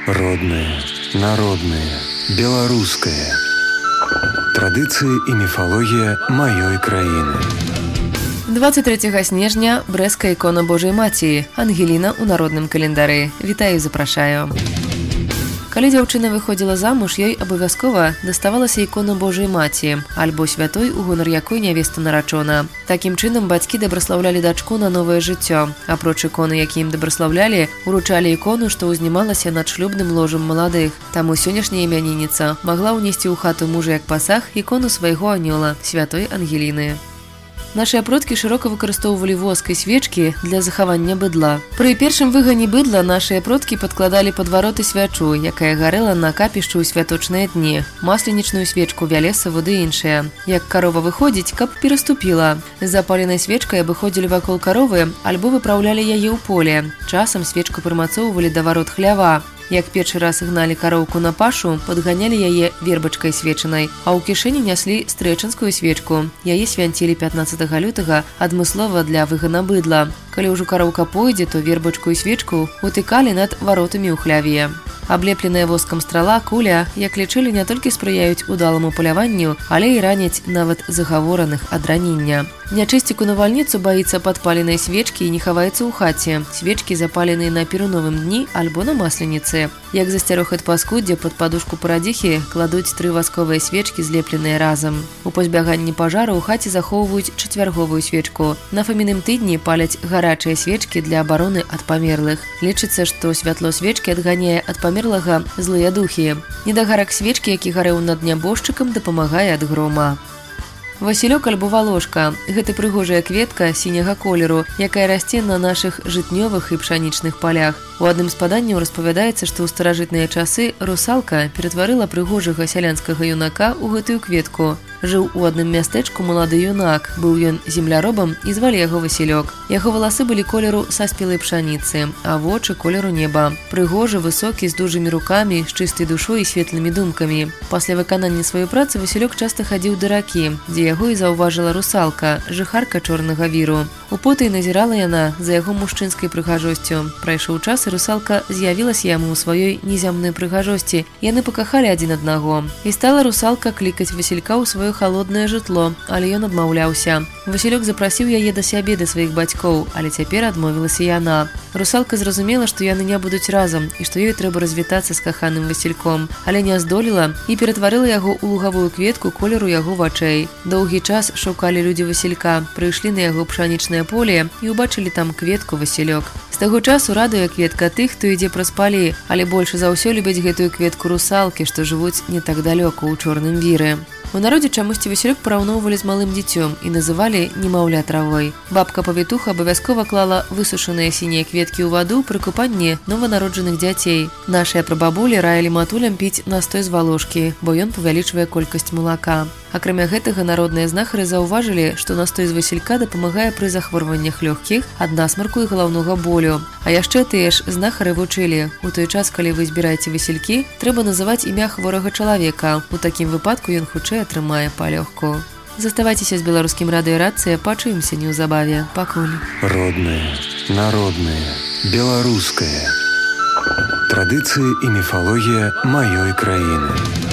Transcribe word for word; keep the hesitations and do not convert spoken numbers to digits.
Родное, народное, беларускае. Традыцыі і міфалогія маёй краіны. двадцать трэцяга снежня брэская ікона Божай Маці, Ангеліна ў народным календары. Вітаю і запрашаю. Калі дзяўчына выходзіла замуж, ёй абавязкова даставалася ікона Божай Маці, альбо святой, у гонар якой нявеста нарачона. Такім чынам бацькі дабраслаўлялі дачку на новае жыццё. Апроч іконы, які ім дабраслаўлялі, уручалі ікону, што ўзнімалася над шлюбным ложам маладых. Таму сённяшняя імянінніца магла ўнесці ў хату мужа як пасаг ікону свайго анёла, святой Ангеліны. Нашыя продкі шырока выкарыстоўвалі воск і свечкі для захавання быдла. Пры першым выгане быдла нашыя продкі падкладалі пад вароты свячу, якая гарэла на капішчу ў святочныя дні, масленічную свечку, вялесаву ды іншыя. Як карова выходзіць, каб пераступіла. З запаленай свечкай абыходзілі вакол каровы альбо выпраўлялі яе ў поле. Часам свечку прымацоўвалі да варот хлява. Як першы раз гналі кароўку на пашу, падганялі яе вербачкай свечанай, а ў кішэні няслі стрэчанскую свечку. Яе свянцілі пятнаццатага лютага адмыслова для выгана быдла. Калі ўжо кароўка пойдзе, то вербачку і свечку утыкалі над варотамі ў хляве. Аблепленая воскам страла, куля, як лічылі, не толькі спрыяюць удаламу паляванню, але і раняць нават загавораных ад ранення. Нячысціку навальніцу баіцца падпаленай свечкі і не хаваецца ў хаце. Свечкі запаленыя на перуновым дні альбо на масленіцы. Як засцярог ад паскуддзя, пад падушку парадзіхі кладуць тры васковыя свечкі, злепленыя разам. У пазбяганні пажару ў хаце захоўваюць чацвярговую свечку. На фаміным тыдні паляць гарачыя свечкі для абароны ад памерлых. Лічыцца, што святло свечкі адганяе ад памерлага злыя духі. Недагарак свечкі, які гарэў над нябожчыкам, дапамагае ад грома. Васілёк альбо валошка – гэта прыгожая кветка сіняга колеру, якая расце на нашых жытнёвых і пшанічных палях. У адным з паданняў распавядаецца, што ў старажытныя часы русалка ператварыла прыгожага сялянскага юнака ў гэтую кветку. Жыў у адным мястэчку малады юнак, быў ён земляробам і звалі яго Васілёк. Яго валасы былі колеру саспелай пшаніцы, а вочы колеру неба. Прыгожы, высокі, з дужымі рукамі, з чыстай душой і светлымі думкамі. Пасля выканання сваёй працы Васілёк часта хадзіў да ракі, дзе яго і заўважыла русалка, жыхарка чорнага віру. У потай назірала яна за яго мужчынскай прыгажосцю. Прайшоў час, і русалка з'явілася яму ў сваёй незямной прыгажосці. Яны пакахалі адзін аднаго. І стала русалка клікаць Васілька ў сваё халоднае жытло, але ён адмаўляўся. Васілёк запрасіў яе да сябе, да сваіх бацькоў, але цяпер адмовілася яна. Русалка зразумела, што яны не будуць разам і што ёй трэба развітацца з каханым Васільком, але не здолела і ператварыла яго ў лугавую кветку колеру яго вачэй. Доўгі час шукалі людзі Васілька, прыйшлі на яго пшанічнае поле і ўбачылі там кветку Васілёк. З таго часу радуе кветка тых, хто ідзе праз палі, але больш за ўсё любяць гэтую кветку русалкі, што жывуць не так далёка ў чорным віры. У народзе чамусьці Васілёк параўноўвалі з малым дзіцём і называлі немаўля травой. Бабка-павітуха абавязкова клала высушаныя сінія кветкі ў ваду пры купанні нованароджаных дзяцей. Нашыя прабабулі раілі матулям піць настой з валошкі, бо ён павялічвае колькасць малака. Акрамя гэтага, народныя знахары заўважылі, што настой з Васілька дапамагае пры захворваннях лёгкіх, ад насмарку і галаўнога болю. А яшчэ тыя ж знахары вучылі: у той час, калі вы збіраеце васількі, трэба называць імя хворага чалавека. У такім выпадку ён хутчэй атрымае палёгку. Заставайцеся з беларускім радыё Рацыя, пачуемся неўзабаве. Пакуль. Родное, народное, беларускае. Традыцыі і міфалогія маёй краіны.